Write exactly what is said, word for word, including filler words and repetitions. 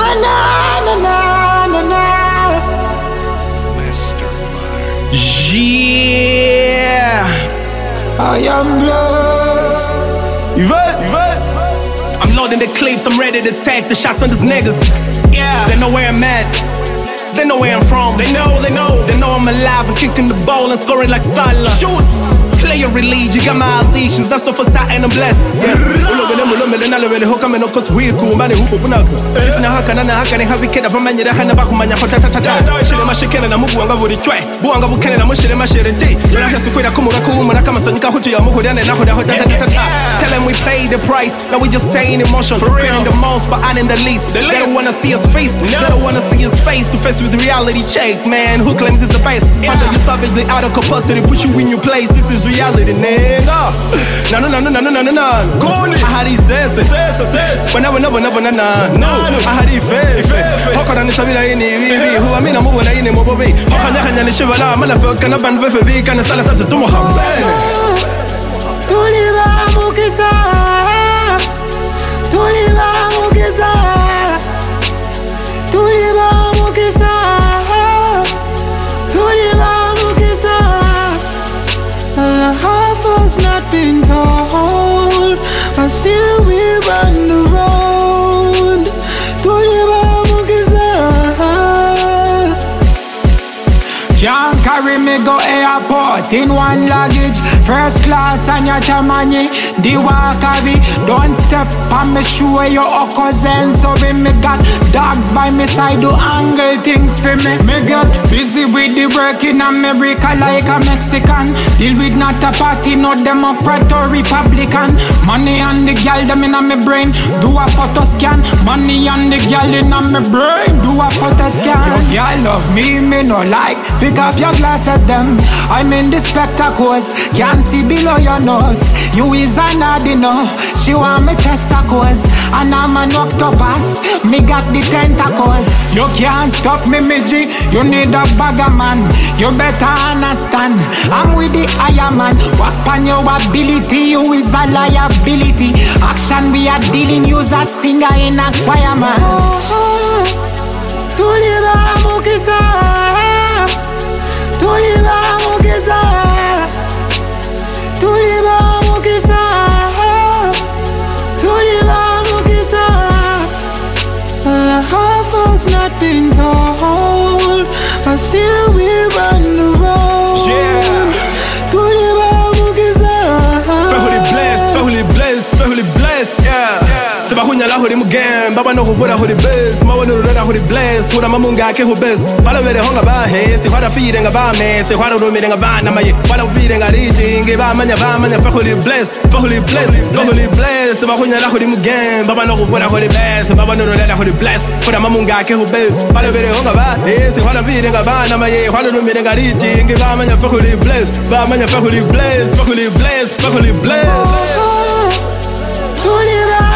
na na na na na. Yeah, I am blessed. Yvette, Yvette. I'm loading the clips, I'm ready to take the shots on these niggas. Yeah, they know where I'm at. They know where I'm from. They know, they know. They know I'm alive and kicking the ball and scoring like Salah. Shoot. Play your religion, got my allegiance. That's all for sight and I'm blessed. Yes. Ulo bele mulo mele nalo bele hoka meno cause we cool mane hupo punaka. Isina haka na haka ni havi keda from manya hana ba kumanya kota tata tata. Shile mashikene na mugu anga budi chwe. Bu anga bukene na mushile mashere ti. Jana hasi kweda kumura kumura kama sanika hutu ya mugu dane na hoda hoda tata tata. Tell them we paid the price. Now we just stay in emotion. Fearing the most but I in the least. They don't wanna see us face. They don't wanna see us face to face with reality. Shake man, who claims it's the face? Under you savagely out of capacity, put you in your place. This is reality, nigga. No, no, no, no, no, no, no, no. I had these says, but never, never, never, no, no. I had these face. How can I tell you who I mean? I'm over there in the mobile. How can I have any shiver? I'm not a can band with a big and a salad to do my not been told, but still we run the road. Can't carry me go airport in one luggage. First class and your tamani, the wakabi. Don't step on me shoe your cousin. So we me got dogs by me side do angle things for me. Me get busy with the work in America like a Mexican. Deal with not a party, no Democrat or Republican. Money on the girl them in my brain, do a photo scan. Money on the girl in my brain, do a photo scan. Your girl love me, me no like. Pick up your glasses them. I'm in the spectacles, can't see below your nose. You is an adino, she want me testicles, and I'm an octopus. Me got the tentacles. You can't stop me, Midgy. You need a bagger man. You better understand. I'm with the higher man. What on your ability? You is a liability. Action we are dealing. You's a singer in a choir man. Tuliba mukisa, tuliba mukisa, tuliba mukisa. Half us not been told, but still we run the road. Yeah. Tuliba mukisa. Fehuli blessed, fehuli blessed, fehuli blessed, yeah. Seba hunya la hori mugem, baba no huvura hori best. Mawa no rada hori blessed, hura mamunga ke hu best. Bala vere honga ba he, si hara fi denga ba me, si hara rumi denga ba na maye. Bala fi denga riji, nge ba manya ba manya fehuli blessed, fehuli blessed, fehuli blessed. Seba hunya la hori mugem, baba no huvura hori best, baba no rada hori blessed, hura mamunga ke hu best. Bala vere honga ba he, si hara fi denga ba na maye, hara rumi denga riji, nge ba manya fehuli blessed, ba manya fehuli blessed, fehuli blessed, fehuli blessed. Tuliba